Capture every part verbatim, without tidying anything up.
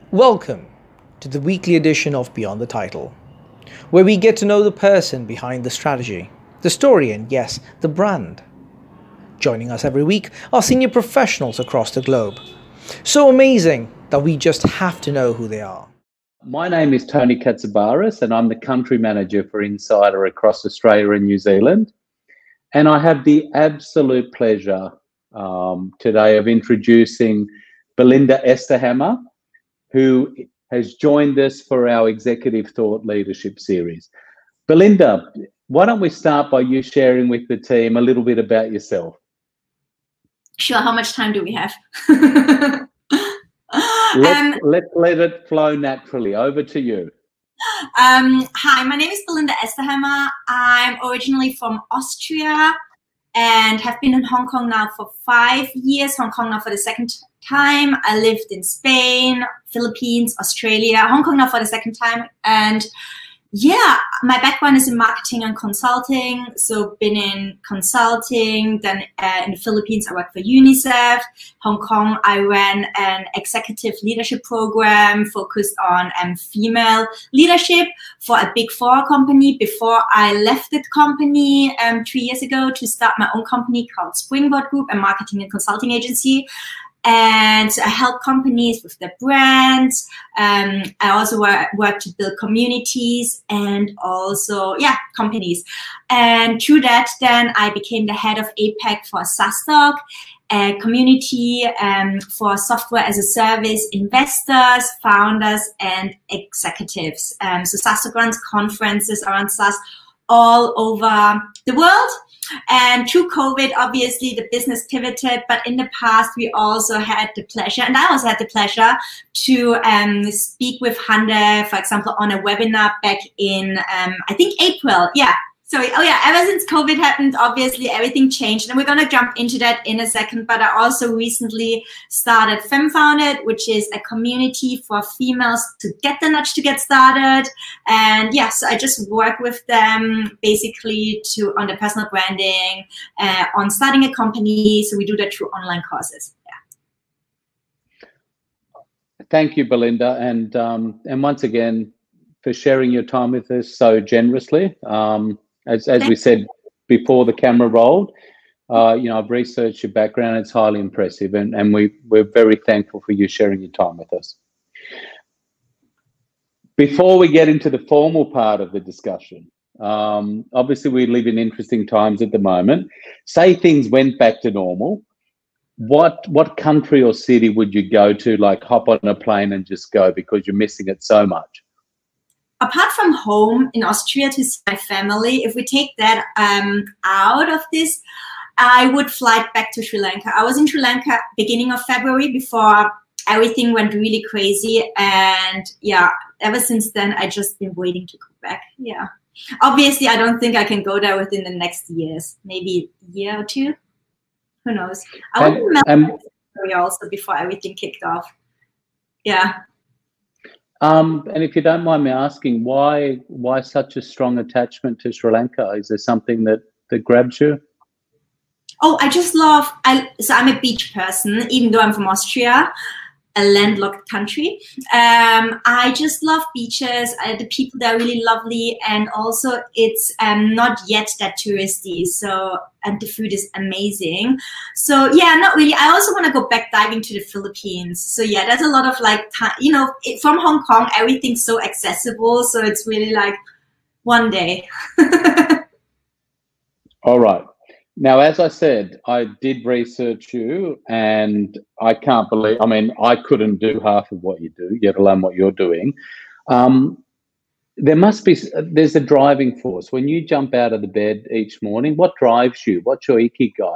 Welcome to the weekly edition of Beyond the Title, where we get to know the person behind the strategy, the story, and yes, the brand. Joining us every week are senior professionals across the globe. So amazing that we just have to know who they are. My name is Tony Katsabaris, and I'm the country manager for Insider across Australia and New Zealand. And I have the absolute pleasure um, today of introducing Belinda Esterhammer, who has joined us for our Executive Thought Leadership Series. Belinda, why don't we start by you sharing with the team a little bit about yourself? Sure, how much time do we have? let's, um, let's let it flow naturally. Over to you. Um, hi, my name is Belinda Esterhammer. I'm originally from Austria and have been in Hong Kong now for five years. Hong Kong now for the second time. I lived in Spain, Philippines, Australia, Hong Kong now for the second time. And yeah, my background is in marketing and consulting. So been in consulting, then uh, in the Philippines, I worked for UNICEF. Hong Kong, I ran an executive leadership program focused on um, female leadership for a big four company before I left the company um, three years ago to start my own company called Springboard Group, a marketing and consulting agency. And I help companies with their brands. Um, I also work, work to build communities and also, yeah, companies. And through that, then I became the head of APAC for SaaStock, a community um, for software as a service investors, founders, and executives. Um, so SaaStock runs conferences around SaaS all over the world. And through COVID, obviously, the business pivoted. But in the past, we also had the pleasure, and I also had the pleasure to um, speak with Hande, for example, on a webinar back in, um, I think, April. Yeah. So, oh yeah, ever since COVID happened, obviously, everything changed. And we're going to jump into that in a second. But I also recently started FemFounded, which is a community for females to get the nudge to get started. And yeah, so I just work with them basically to on the personal branding, uh, on starting a company. So we do that through online courses. Yeah. Thank you, Belinda. And, um, and once again, for sharing your time with us so generously. Um, As, as we said before the camera rolled, uh, you know, I've researched your background. It's highly impressive, and, and we, we're very thankful for you sharing your time with us. Before we get into the formal part of the discussion, um, obviously we live in interesting times at the moment. Say things went back to normal. What, what country or city would you go to, like hop on a plane and just go because you're missing it so much? Apart from home in Austria to see my family, if we take that um, out of this, I would fly back to Sri Lanka. I was in Sri Lanka beginning of February before everything went really crazy. And yeah, ever since then, I just been waiting to go back. Yeah. Obviously, I don't think I can go there within the next years, maybe a year or two. Who knows? I was in Melbourne also before everything kicked off. Yeah. Um, and if you don't mind me asking, why why such a strong attachment to Sri Lanka? Is there something that, that grabs you? Oh, I just love, I, so I'm a beach person, even though I'm from Austria, a landlocked country. Um, I just love beaches. Uh, the people there are really lovely. And also it's um, not yet that touristy. So, and the food is amazing. So yeah, not really. I also want to go back diving to the Philippines. So yeah, there's a lot of like, you know, it, from Hong Kong, everything's so accessible. So it's really like one day. All right. Now, as I said, I did research you, and I can't believe, I mean, I couldn't do half of what you do, yet alone what you're doing. Um, there must be, there's a driving force. When you jump out of the bed each morning, what drives you? What's your ikigai?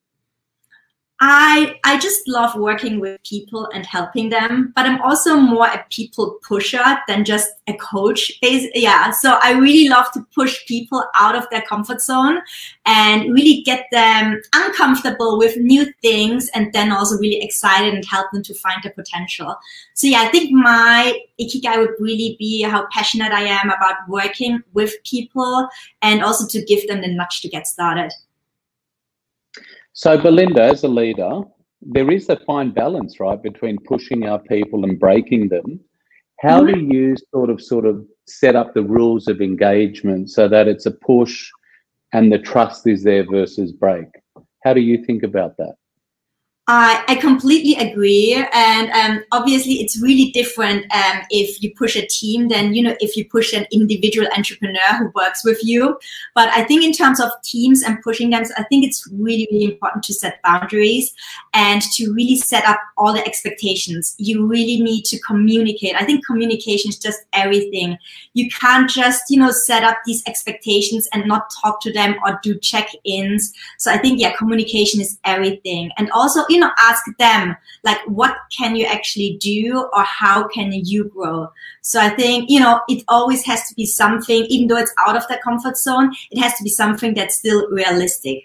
I I just love working with people and helping them, but I'm also more a people pusher than just a coach. Yeah, so I really love to push people out of their comfort zone and really get them uncomfortable with new things, and then also really excited and help them to find their potential. So yeah, I think my ikigai would really be how passionate I am about working with people and also to give them the nudge to get started. So Belinda, as a leader, there is a fine balance, right, between pushing our people and breaking them. How do you sort of sort of set up the rules of engagement so that it's a push and the trust is there versus break? How do you think about that? I, I completely agree. And um, obviously, it's really different um, if you push a team than, you know, if you push an individual entrepreneur who works with you. But I think in terms of teams and pushing them, I think it's really, really important to set boundaries and to really set up all the expectations. You really need to communicate. I think communication is just everything. You can't just, you know, set up these expectations and not talk to them or do check-ins. So I think, yeah, communication is everything. And also, you know, ask them, like, what can you actually do or how can you grow? So I think, you know, it always has to be something, even though it's out of the comfort zone, it has to be something that's still realistic.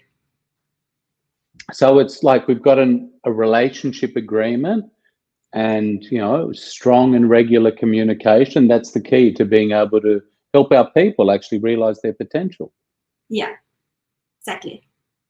So it's like we've got an, a relationship agreement and, you know, strong and regular communication. That's the key to being able to help our people actually realize their potential. Yeah, exactly.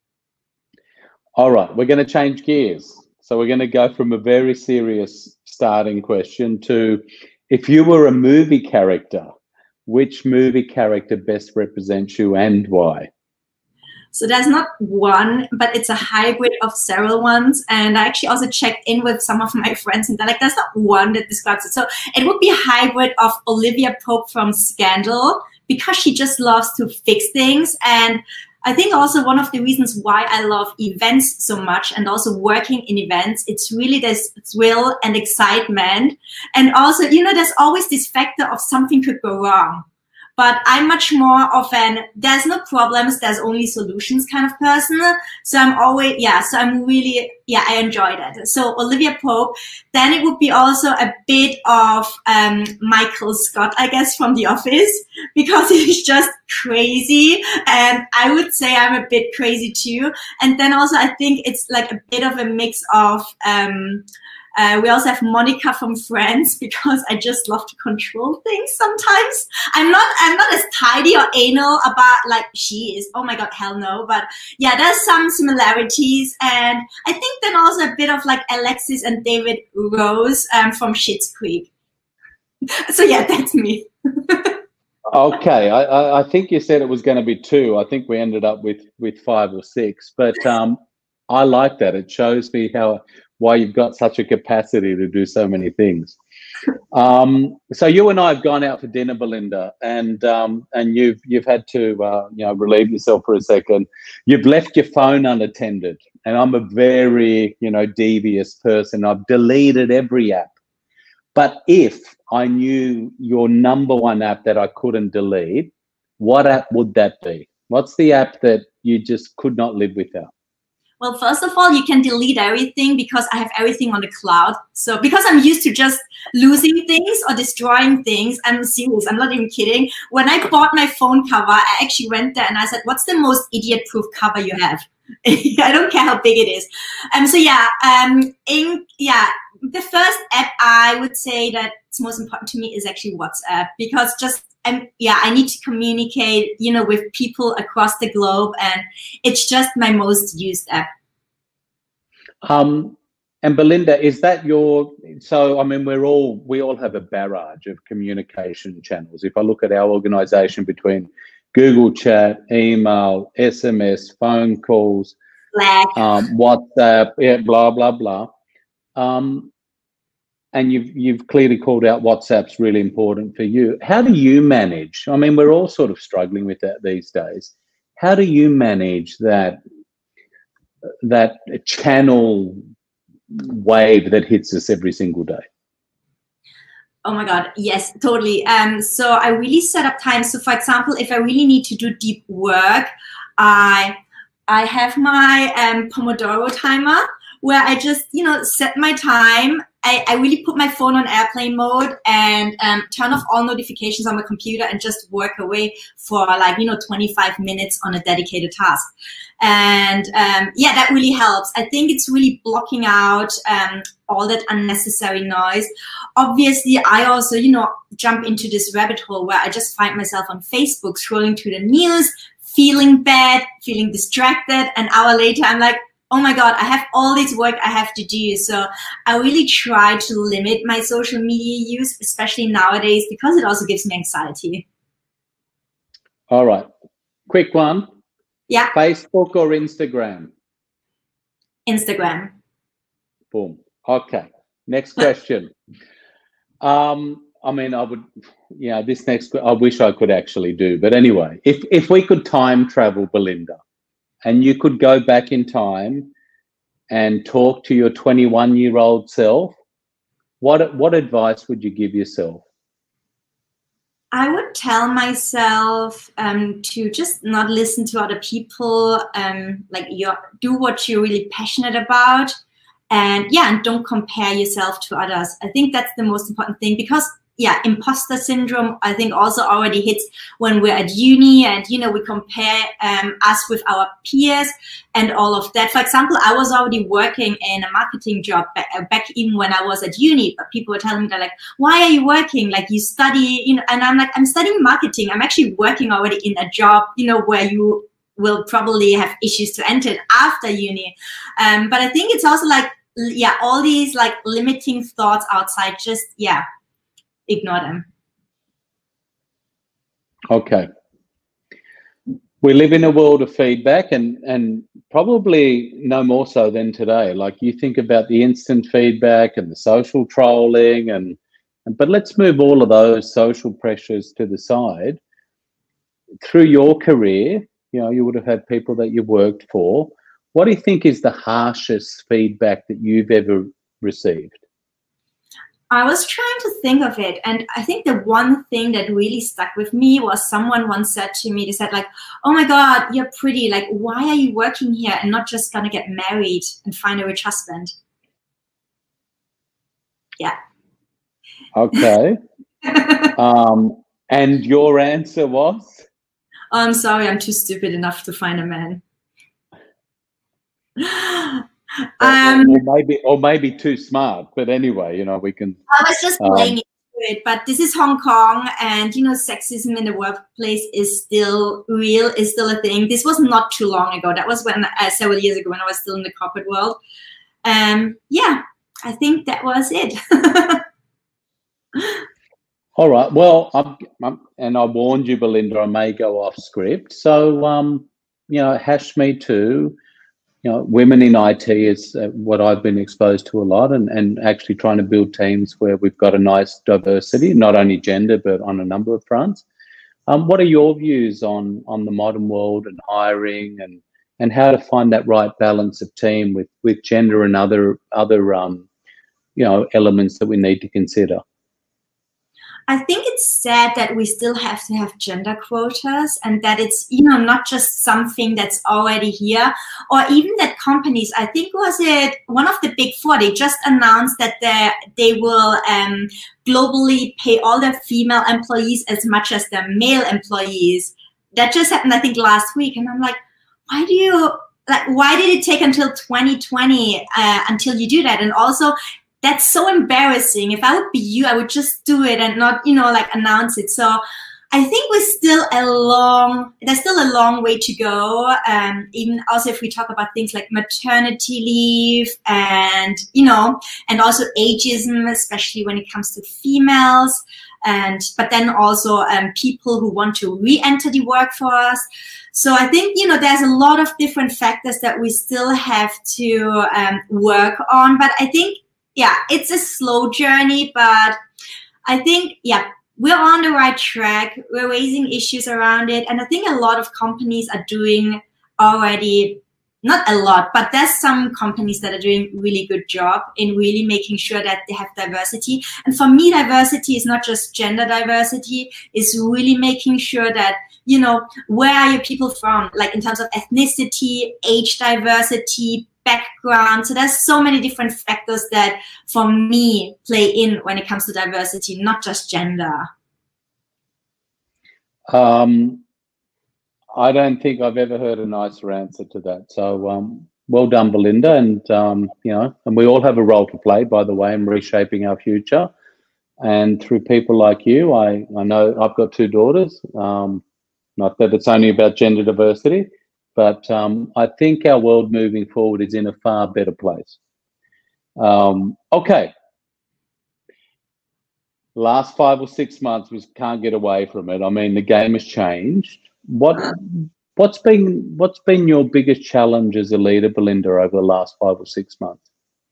All right, we're going to change gears. So we're going to go from a very serious starting question to, if you were a movie character, which movie character best represents you and why? So there's not one, but it's a hybrid of several ones. And I actually also checked in with some of my friends and they're like, there's not one that describes it. So it would be a hybrid of Olivia Pope from Scandal, because she just loves to fix things. And I think also one of the reasons why I love events so much and also working in events, it's really this thrill and excitement. And also, you know, there's always this factor of something could go wrong. But I'm much more of an, there's no problems, there's only solutions kind of person. So I'm always, yeah, so I'm really, yeah, I enjoy that. So Olivia Pope, then it would be also a bit of um, Michael Scott, I guess, from The Office, because he's just crazy. And I would say I'm a bit crazy too. And then also I think it's like a bit of a mix of, um, Uh, we also have Monica from Friends, because I just love to control things sometimes. I'm not, I'm not as tidy or anal about like she is. Oh my God, hell no. But yeah, there's some similarities. And I think then also a bit of like Alexis and David Rose um, from Schitt's Creek. So yeah, that's me. Okay, I, I think you said it was going to be two. I think we ended up with, with five or six. But um, I like that. It shows me how... why you've got such a capacity to do so many things. Um, so you and I have gone out for dinner, Belinda, and um, and you've you've had to uh, you know, relieve yourself for a second. You've left your phone unattended, and I'm a very you know devious person. I've deleted every app. But if I knew your number one app that I couldn't delete, what app would that be? What's the app that you just could not live without? Well, first of all, you can delete everything because I have everything on the cloud. So because I'm used to just losing things or destroying things, I'm serious, I'm not even kidding. When I bought my phone cover, I actually went there and I said, what's the most idiot-proof cover you have? I don't care how big it is. Um, so yeah, um, in, yeah, the first app I would say that's most important to me is actually WhatsApp, because just I'm, yeah, I need to communicate, you know, with people across the globe, and it's just my most used app. Um, and Belinda, is that your? So I mean, we're all we all have a barrage of communication channels. If I look at our organisation, between Google Chat, email, S M S, phone calls, Slack, um, WhatsApp, yeah, blah blah blah. Um, and you've you've clearly called out WhatsApp's really important for you. How do you manage? I mean, we're all sort of struggling with that these days. How do you manage that that channel wave that hits us every single day? Oh my God, yes, totally. Um, so I really set up time. So for example, if I really need to do deep work, I I have my um, Pomodoro timer where I just, you know, set my time. I, I really put my phone on airplane mode and um, turn off all notifications on my computer and just work away for like, you know, twenty-five minutes on a dedicated task. And um, yeah, that really helps. I think it's really blocking out um, all that unnecessary noise. Obviously, I also, you know, jump into this rabbit hole where I just find myself on Facebook scrolling through the news, feeling bad, feeling distracted. An hour later, I'm like, oh my God, I have all this work I have to do. So I really try to limit my social media use, especially nowadays, because it also gives me anxiety. All right. Quick one. Yeah. Facebook or Instagram? Instagram. Boom. Okay. Next question. um, I mean, I would, yeah, this next, I wish I could actually do, but anyway, if, if we could time travel, Belinda, and you could go back in time and talk to your twenty-one-year-old self, what what advice would you give yourself? I would tell myself um, to just not listen to other people, um, like you do what you're really passionate about, and yeah, and don't compare yourself to others. I think that's the most important thing, because yeah, imposter syndrome, I think, also already hits when we're at uni, and, you know, we compare um, us with our peers and all of that. For example, I was already working in a marketing job back, back even when I was at uni, but people were telling me, they're like, why are you working? Like, you study, you know, and I'm like, I'm studying marketing. I'm actually working already in a job, you know, where you will probably have issues to enter after uni. Um, but I think it's also like, yeah, all these like limiting thoughts outside, just, yeah, ignore them. Okay. We live in a world of feedback, and, and probably no more so than today. Like, you think about the instant feedback and the social trolling, and, but let's move all of those social pressures to the side. Through your career, you know, you would have had people that you worked for. What do you think is the harshest feedback that you've ever received? I was trying to think of it, and I think the one thing that really stuck with me was someone once said to me, they said like, oh my God, you're pretty, like, why are you working here and not just gonna get married and find a rich husband? Yeah. Okay. um, and your answer was? Oh, I'm sorry, I'm too stupid enough to find a man. Um, or maybe, or maybe too smart, but anyway, you know, we can. I was just playing um, into it, but this is Hong Kong, and you know, sexism in the workplace is still real, is still a thing. This was not too long ago. That was when uh, several years ago when I was still in the corporate world. Um, yeah, I think that was it. All right. Well, I'm, I'm, and I warned you, Belinda, I may go off script. So, um, you know, Hash Me Too. You know, women in I T is uh, what I've been exposed to a lot, and, and actually trying to build teams where we've got a nice diversity, not only gender, but on a number of fronts. Um, what are your views on on the modern world and hiring, and and how to find that right balance of team with with gender and other other um, you know, elements that we need to consider? I think it's sad that we still have to have gender quotas, and that it's, you know, not just something that's already here, or even that companies, I think was it one of the big four, they just announced that they, they will um, globally pay all their female employees as much as their male employees. That just happened, I think, last week. And I'm like, why do you, like, why did it take until twenty twenty uh, until you do that? And also, that's so embarrassing. If I would be you, I would just do it and not, you know, like announce it. So I think we're still a long, there's still a long way to go. Um, even also if we talk about things like maternity leave and, you know, and also ageism, especially when it comes to females. And, but then also um, people who want to re-enter the workforce. So I think, you know, there's a lot of different factors that we still have to um, work on. But I think, yeah, it's a slow journey, but I think, yeah, we're on the right track. We're raising issues around it. And I think a lot of companies are doing already, not a lot, but there's some companies that are doing a really good job in really making sure that they have diversity. And for me, diversity is not just gender diversity, it's really making sure that, you know, where are your people from? Like in terms of ethnicity, age diversity, background. So there's so many different factors that for me play in when it comes to diversity, not just gender. Um, I don't think I've ever heard a nicer answer to that. So um, well done, Belinda. And, um, you know, and we all have a role to play, by the way, in reshaping our future. And through people like you, I, I know I've got two daughters, um, not that it's only about gender diversity, but um, I think our world moving forward is in a far better place. Um, okay. Last five or six months, we can't get away from it. I mean, the game has changed. What what's been what's been your biggest challenge as a leader, Belinda, over the last five or six months?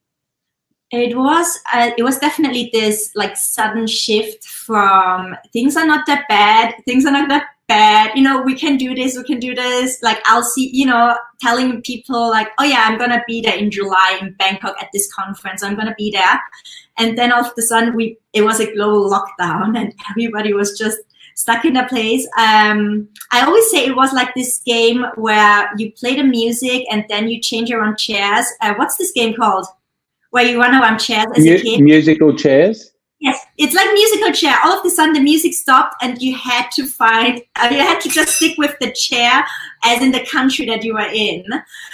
It was uh, it was definitely this like sudden shift from things are not that bad, things are not that bad, you know, we can do this, we can do this. Like I'll see, you know, telling people like, oh yeah, I'm gonna be there in July in Bangkok at this conference, I'm gonna be there. And then all of a sudden we it was a global lockdown and everybody was just stuck in their place. Um, I always say it was like this game where you play the music and then you change around chairs. Uh, what's this game called? Where you run around chairs as M- a kid? Musical chairs? Yes, it's like musical chair. All of a sudden the music stopped and you had to find, uh, you had to just stick with the chair as in the country that you were in.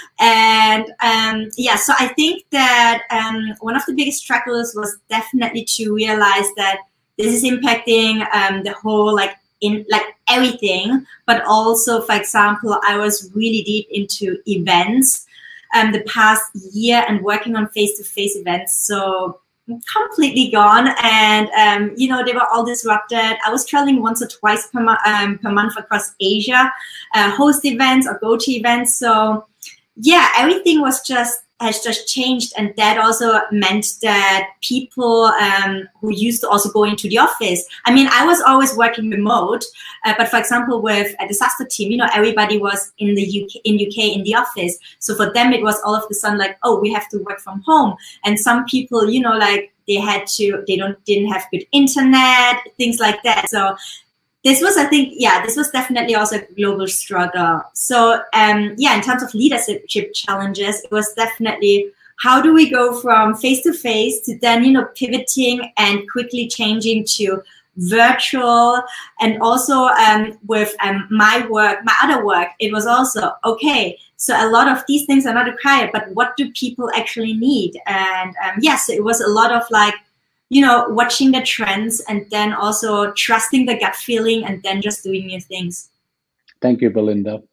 And um, yeah, so I think that um, one of the biggest struggles was definitely to realize that this is impacting um, the whole, like in like everything, but also, for example, I was really deep into events um, the past year and working on face-to-face events. So completely gone, and um, you know, they were all disrupted. I was traveling once or twice per, mo- um, per month across Asia, uh, host events or go to events. So yeah, everything was just has just changed, and that also meant that people um, who used to also go into the office. I mean, I was always working remote, uh, but for example, with a disaster team, you know, everybody was in the U K, in U K in the office. So for them, it was all of a sudden like, oh, we have to work from home. And some people, you know, like they had to, they don't didn't have good internet, things like that. So this was, I think, yeah, this was definitely also a global struggle. So, um, yeah, in terms of leadership challenges, it was definitely how do we go from face-to-face to then, you know, pivoting and quickly changing to virtual. And also um, with um, my work, my other work, it was also, okay, so a lot of these things are not required, but what do people actually need? And um, yes, yeah, so it was a lot of like, you know, watching the trends and then also trusting the gut feeling and then just doing new things. Thank you, Belinda.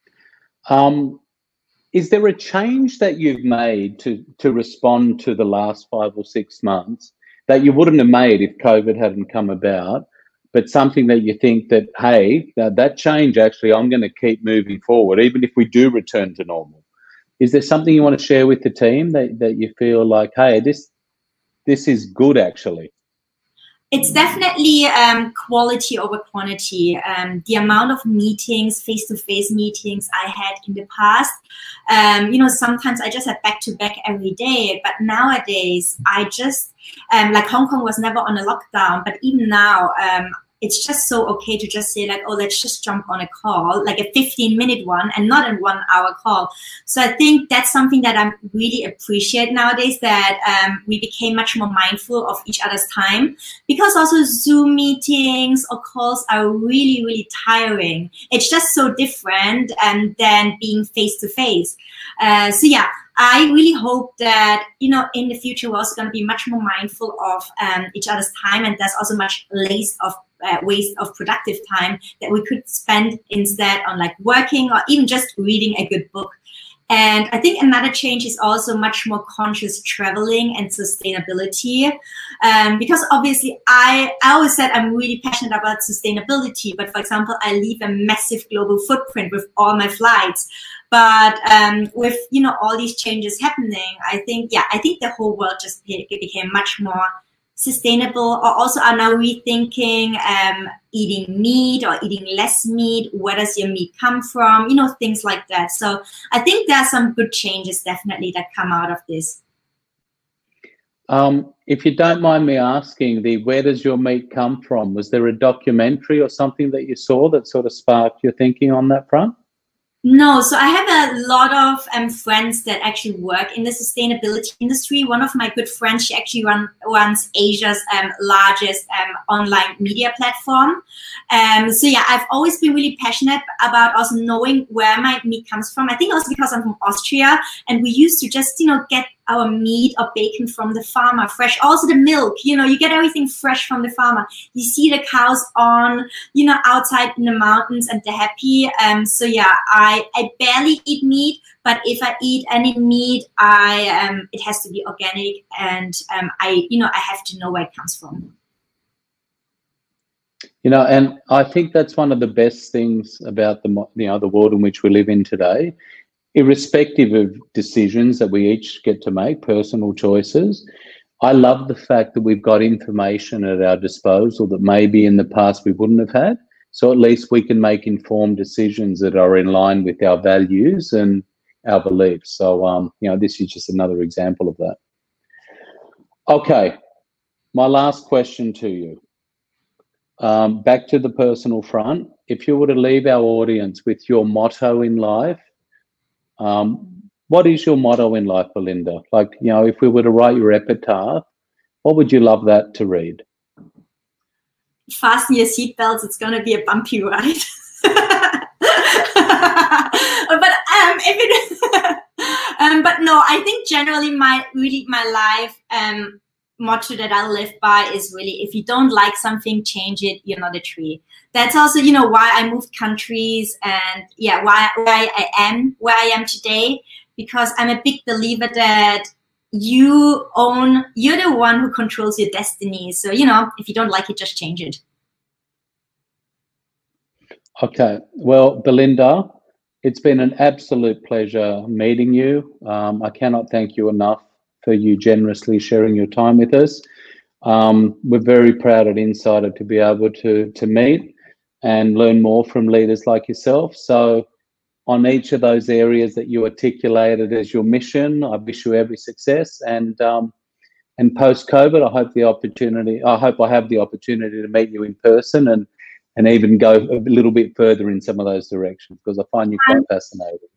Um, is there a change that you've made to, to respond to the last five or six months that you wouldn't have made if COVID hadn't come about, but something that you think that, hey, that, that change, actually, I'm going to keep moving forward, even if we do return to normal? Is there something you want to share with the team that, that you feel like, hey, this, this is good, actually? It's definitely um, quality over quantity. Um, the amount of meetings, face-to-face meetings I had in the past, um, you know, sometimes I just had back-to-back every day. But nowadays, I just, um, like Hong Kong was never on a lockdown, but even now, um, it's just so okay to just say like, oh, let's just jump on a call, like a fifteen minute one and not a one hour call. So I think that's something that I really appreciate nowadays, that um, we became much more mindful of each other's time, because also Zoom meetings or calls are really, really tiring. It's just so different um, than being face to face. Uh, so yeah, I really hope that, you know, in the future, we're also going to be much more mindful of um, each other's time, and there's also much less of uh, waste of productive time that we could spend instead on like working or even just reading a good book. And I think another change is also much more conscious traveling and sustainability. Um, because obviously I, I always said I'm really passionate about sustainability, but for example, I leave a massive global footprint with all my flights. But um, with, you know, all these changes happening, I think, yeah, I think the whole world just became much more sustainable, or also are now rethinking um, eating meat or eating less meat. Where does your meat come from? You know, things like that. So I think there are some good changes definitely that come out of this. Um, if you don't mind me asking, the where does your meat come from? Was there a documentary or something that you saw that sort of sparked your thinking on that front? No, so I have a lot of um, friends that actually work in the sustainability industry. One of my good friends, she actually run, runs Asia's um, largest um, online media platform. Um, so yeah, I've always been really passionate about also knowing where my meat comes from. I think also because I'm from Austria, and we used to just, you know, get our meat or bacon from the farmer, fresh. Also the milk, you know, you get everything fresh from the farmer. You see the cows on, you know, outside in the mountains, and they're happy. Um, so yeah, I, I barely eat meat, but if I eat any meat, I um, it has to be organic, and um, I, you know, I have to know where it comes from. You know, and I think that's one of the best things about the, you know, the world in which we live in today. Irrespective of decisions that we each get to make, personal choices, I love the fact that we've got information at our disposal that maybe in the past we wouldn't have had. So at least we can make informed decisions that are in line with our values and our beliefs. So, um, you know, this is just another example of that. Okay, my last question to you. Um, back to the personal front. If you were to leave our audience with your motto in life, um, what is your motto in life, Belinda? Like, you know, if we were to write your epitaph, what would you love that to read? Fasten your seatbelts. It's going to be a bumpy ride. but um, if it, um, but no, I think generally my really my life um. motto that I live by is really, if you don't like something, change it. You're not a tree. That's also, you know, why I moved countries, and yeah, why, why I am where I am today, because I'm a big believer that you own, you're the one who controls your destiny. So, you know, if you don't like it, just change it. Okay. Well, Belinda, it's been an absolute pleasure meeting you. Um, I cannot thank you enough for you generously sharing your time with us. Um, we're very proud at Insider to be able to, to meet and learn more from leaders like yourself. So on each of those areas that you articulated as your mission, I wish you every success. And um, and post-COVID, I hope the opportunity, I hope I have the opportunity to meet you in person and, and even go a little bit further in some of those directions, because I find you quite fascinating.